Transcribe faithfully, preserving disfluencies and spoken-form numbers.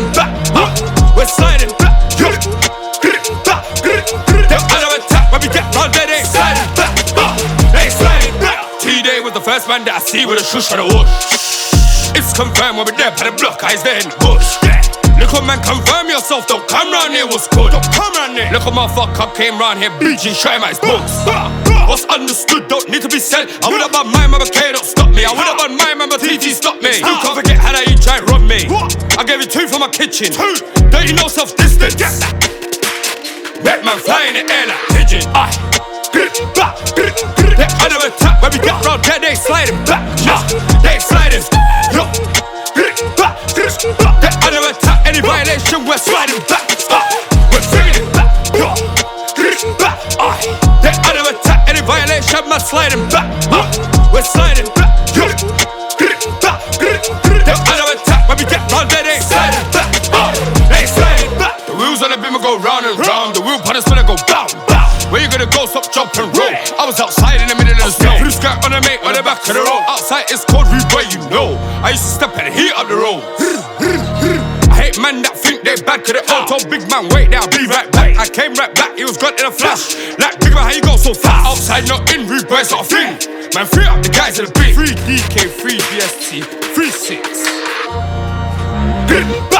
back. Uh, we're sliding back. They're under attack when we get round there, they sliding back. Uh, they sliding back. T-Day was the first man that I see with a shush and a whoosh. It's confirmed when we're there by the block, eyes there in the bush. Little man, confirm yourself, don't come round here, what's good? Don't come round here. Little motherfucker came round here, bleaching, showing my books. What's understood don't need to be said. I would have on my member K, don't stop me. I would have on my member T T, stop me. You can't forget how you try and rob me. I gave you two for my kitchen. Don't you know self-distance? That man fly in the air like pigeon. Aye. They're under attack when we get round there, they sliding back. They sliding. They're under attack, any violation, we're sliding back. We're sliding back. They're under attack, any violation, man sliding back. We're sliding back. They're under attack, when we get round there, they sliding back. They sliding back. The wheels on the beam go round and round. The wheel partners finna go bow. Where you gonna go, stop, jump and roll. I was outside in the middle of the snow. Blue sky on the mate, on the back of the road. Outside it's cold, read where you know. I used to step and heat up the road. I hate men that think they bad, cause they all told big man, wait there, I'll be right back. I came right back, he was gone in a flash. Like, big man, how you go so fast? Outside, not in, rude boys, not a thing. Man, free up the guys in the beat. Free D K, free B S T, free six.